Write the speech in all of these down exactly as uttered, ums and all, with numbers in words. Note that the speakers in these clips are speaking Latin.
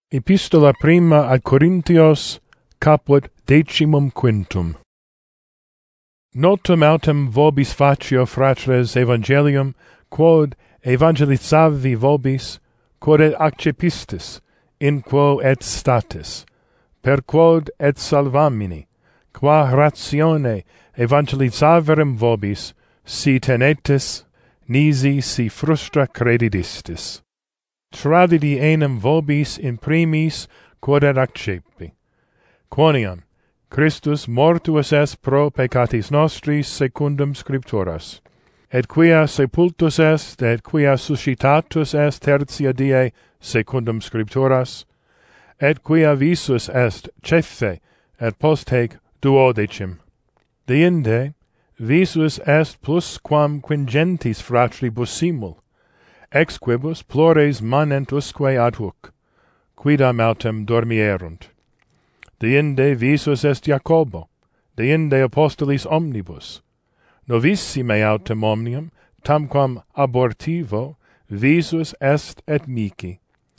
Epistola prima ad Corinthios, caput decimum quintum. Notum autem vobis facio, fratres, evangelium, quod evangelizavi vobis, quod et accepistis, in quo et statis, per quod et salvamini, qua ratione evangelizaverem vobis, si tenetis, nisi si frustra credidistis. Tradidi enim vobis in primis quod et accepi. Quoniam Christus mortuus est pro peccatis nostris secundum scripturas, et quia sepultus est, et quia suscitatus est tertia die secundum scripturas, et quia visus est cefe, et post haec duodecim. Deinde visus est plus quam quingentis fratribus simul, ex quibus plores manent usque ad hoc, quidam autem dormierunt. Deinde visus est Jacobo, deinde apostolis omnibus, novissime autem omnium, tamquam abortivo, visus est et mici.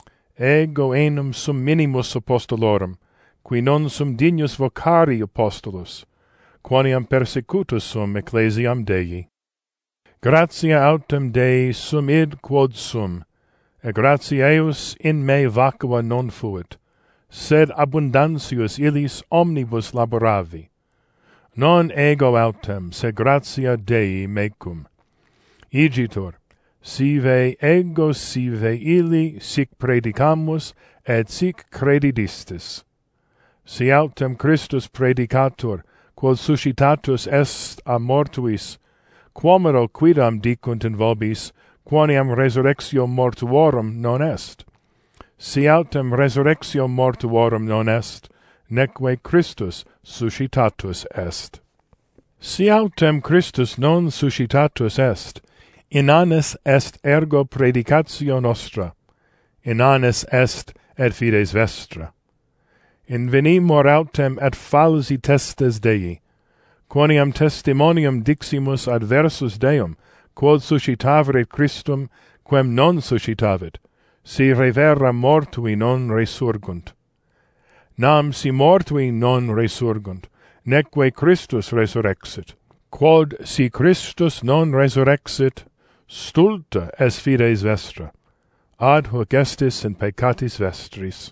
Ego enum sum minimus apostolorum, qui non sum dignus vocari apostolus, quoniam persecutus sum ecclesiam Dei. Gratia autem Dei sum id quod sum, et gratia eius in me vacua non fuit, sed abundantius illis omnibus laboravi. Non ego autem, sed gratia Dei mecum. Igitur, sive ego sive illi sic predicamus, et sic credidistis. Si autem Christus predicatur, quod suscitatus est a mortuis, quomodo quidam dicunt in vobis, quoniam resurrectio mortuorum non est? Si autem resurrectio mortuorum non est, neque Christus suscitatus est. Si autem Christus non suscitatus est, inanis est ergo predicatio nostra, inanis est et fides vestra. Invenimur autem et falsi testes Dei, quoniam testimonium diximus adversus Deum, quod suscitavit Christum, quem non suscitavit, si revera mortui non resurgunt. Nam si mortui non resurgunt, neque Christus resurrexit. Quod si Christus non resurrexit, stulta est fides vestra, ad hoc estis in peccatis vestris.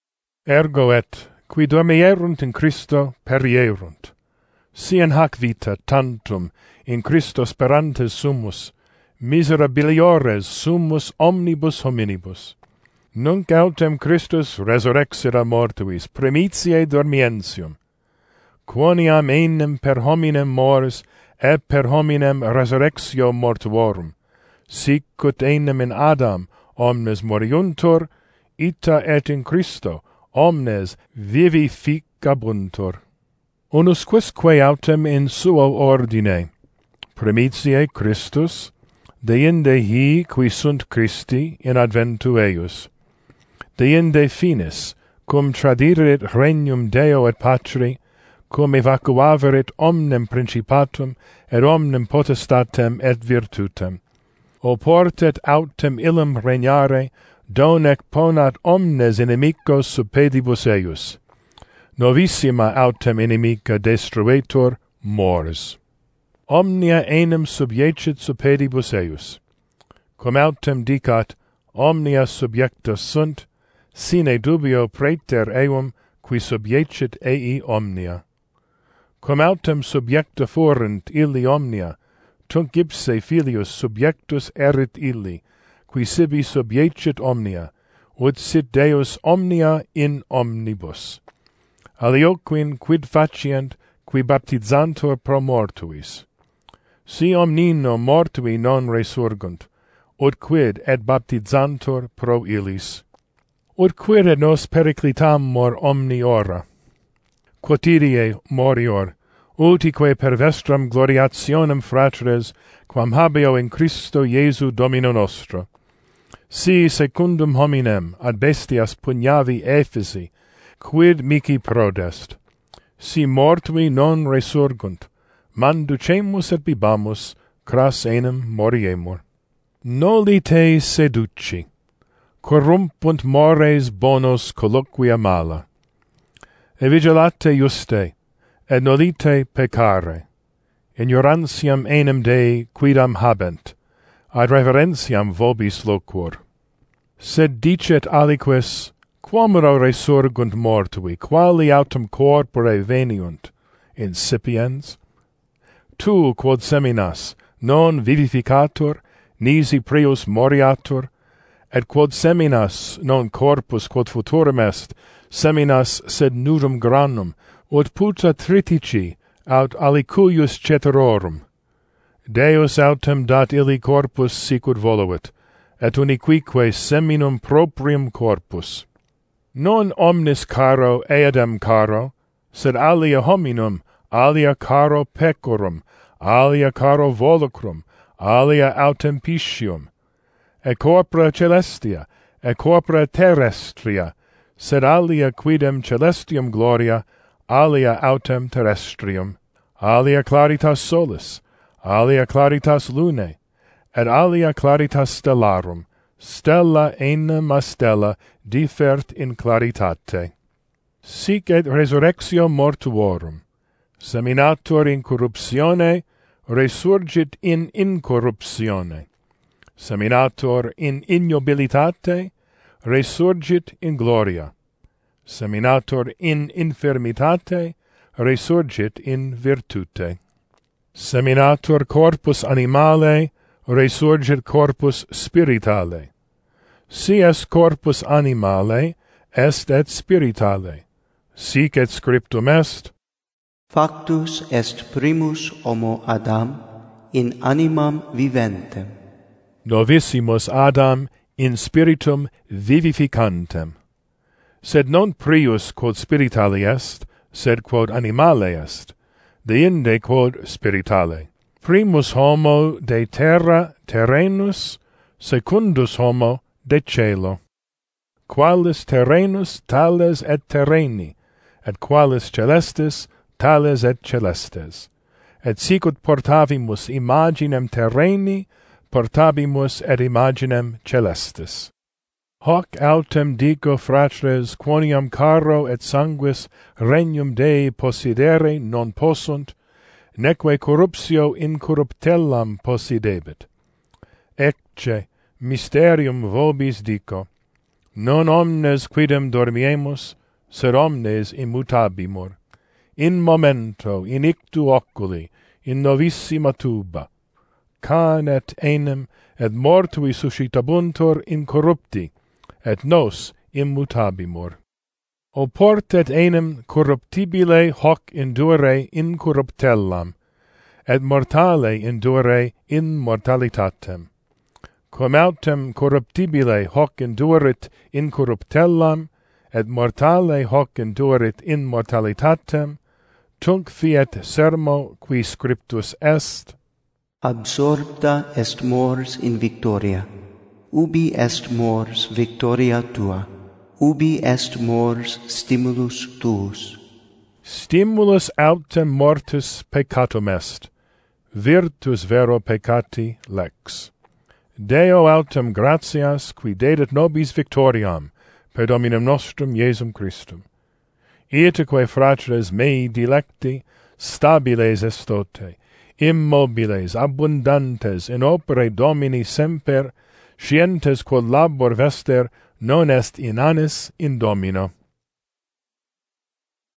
Ergo et, qui dormierunt in Christo, perierunt. Si in hac vita tantum in Christo sperantes sumus, miserabiliores sumus omnibus hominibus. Nunc autem Christus resurrexit a mortuis, primitiae dormientium. Quoniam enim per hominem mors, et per hominem resurrectio mortuorum, sic ut enim in Adam omnes moriuntur, ita et in Christo omnes vivificabuntur. Unus quisque autem in suo ordine, primitiae Christus, deinde hi qui sunt Christi in adventu eius, deinde finis, cum tradirit regnum Deo et Patri, cum evacuaverit omnem principatum et omnem potestatem et virtutem, oportet autem illum regnare, donec ponat omnes inimicos sub pedibus eius. Novissima autem inimica destruetur mors. Omnia enim subiecit sub pedibus eius. Cum autem dicat, omnia subiecta sunt, sine dubio praeter eum, qui subiecit ei omnia. Cum autem subiecta fuerunt illi omnia, tunc ipse filius subiectus erit illi, qui sibi subiecit omnia, ut sit Deus omnia in omnibus. Alioquin quid facient, qui baptizantur pro mortuis. Si omnino mortui non resurgunt, ut quid et baptizantur pro illis. Ut quid et nos periclitamur omni ora. Quotidie morior, utique per vestram gloriationem fratres, quam habeo in Christo Iesu Domino nostro. Si secundum hominem ad bestias pugnavi efesi, quid mihi prodest. Si mortui non resurgunt, manducemus et bibamus, cras enim moriemur. Noli te seduci, corrumpunt mores bonos colloquia mala. E vigilate juste, et nolite peccare. Ignorantiam enim Dei quidam habent, ad reverentiam vobis loquor. Sed dicet aliquis, quamro resurgunt mortui, quali autem corpore veniunt, insipiens? Tu, quod seminas, non vivificatur, nisi prius moriatur, et quod seminas non corpus quod futurum est, seminas sed nudum granum, ut puta tritici, aut alicuius ceterorum. Deus autem dat illi corpus sicut voluit, et uniquique seminum proprium corpus. Non omnis caro eadem caro, sed alia hominum, alia caro pecorum, alia caro volucrum, alia autem piscium, e corpora celestia, e corpora terrestria, sed alia quidem celestium gloria, alia autem terrestrium, alia claritas solis, alia claritas lunae, et alia claritas stellarum, stella enim a stella differt in claritate. Sic et resurrectio mortuorum, seminator in corruptione, resurgit in incorruptione, seminator in ignobilitate, resurgit in gloria, seminator in infirmitate, resurgit in virtute. Seminator corpus animale, resurgit corpus spiritale. Si est corpus animale, est et spiritale. Sic et scriptum est, Factus est primus homo Adam in animam viventem. Novissimus Adam in spiritum vivificantem. Sed non prius quod spiritale est, sed quod animale est, deinde quod spiritale. Primus homo de terra terrenus, secundus homo de caelo. Qualis terrenus tales et terreni, et qualis celestis tales et celestes. Et sicut portavimus imaginem terreni, portabimus et imaginem celestis. Hoc autem dico, fratres, quoniam caro et sanguis regnum Dei possidere non possunt, neque corruptio incorruptellam possidebit. Ecce, mysterium vobis dico, non omnes quidem dormiemus, sed omnes immutabimur. In momento, in ictu oculi, in novissima tuba, can et enim, et mortui suscitabuntur incorrupti, et nos immutabimur. Oport et enim corruptibile hoc indure incorruptellam, et mortale indure immortalitatem. Quam autem corruptibile hoc indurit incorruptellam, et mortale hoc indurit immortalitatem, tunc fiat sermo qui scriptus est, Absorpta est mors in victoria. Ubi est mors victoria tua? Ubi est mors stimulus tuus? Stimulus autem mortis peccatum est, virtus vero peccati lex. Deo autem gratias qui dedit nobis victoriam per Dominum nostrum Iesum Christum. Itaque fratres mei dilecti, stabiles estote, immobiles, abundantes, in opere Domini semper, scientes quod labor vester non est inanis in Domino.